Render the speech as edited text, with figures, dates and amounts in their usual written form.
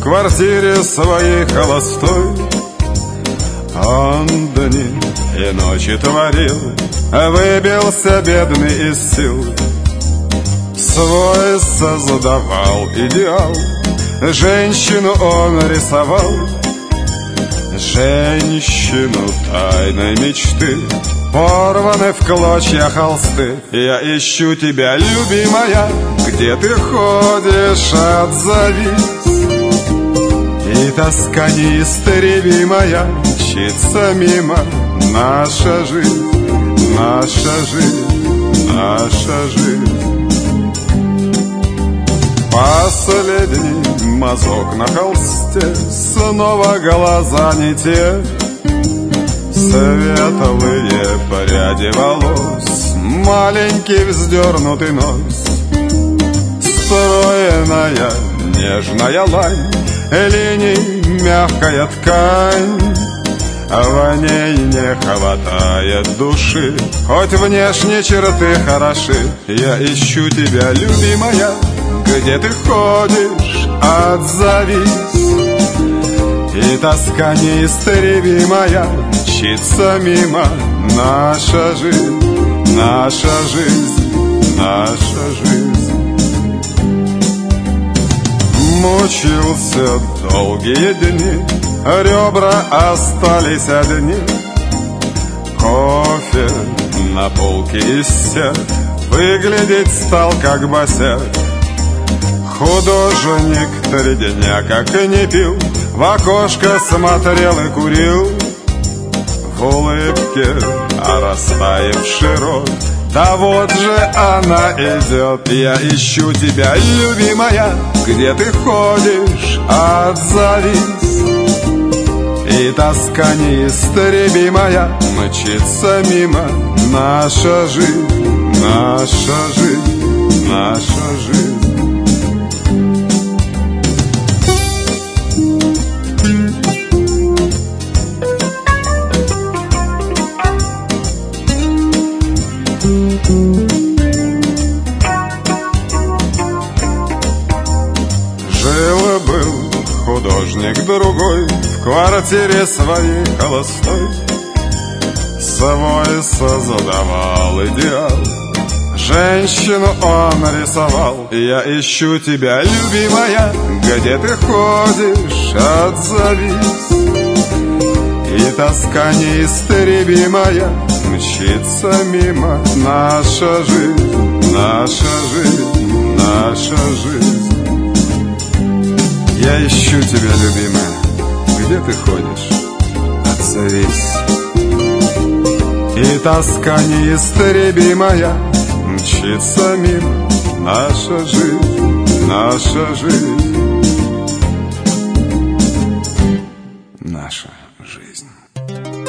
квартире своей холостой. Он дни и ночи творил, выбился бедный из сил. Свой создавал идеал, женщину он рисовал, женщину тайной мечты, порваны в клочья холсты. Я ищу тебя, любимая, где ты ходишь, отзовись. И тоска неистребимая мчится мимо. Наша жизнь, наша жизнь, наша жизнь. Последний мазок на холсте, снова глаза не те. Светлые пряди волос, маленький вздернутый нос, стройная нежная лань, линий мягкая ткань. В ней не хватает души, хоть внешние черты хороши. Я ищу тебя, любимая, где ты ходишь, отзовись. И тоска неистребимая мчится мимо. Наша жизнь, наша жизнь, наша жизнь. Мучился долгие дни, ребра остались одни. Кофе на полке иссяк, выглядеть стал как босяк. Художник 3 дня как и не пил, в окошко смотрел и курил. В улыбке растаявший рот, да вот же она идет. Я ищу тебя, любимая, где ты ходишь, отзовись. И тоска неистребимая мчится мимо. Наша жизнь, наша жизнь, наша жизнь. Жил-был художник другой в квартире своей холостой. Свой создавал идеал, женщину он рисовал. Я ищу тебя, любимая, где ты ходишь, отзовись. И тоска неистребимая мчится мимо. Наша жизнь, наша жизнь, наша жизнь. Я ищу тебя, любимая, где ты ходишь, отзовись. И тоска неистребимая мчится мимо. Наша жизнь, наша жизнь, наша жизнь.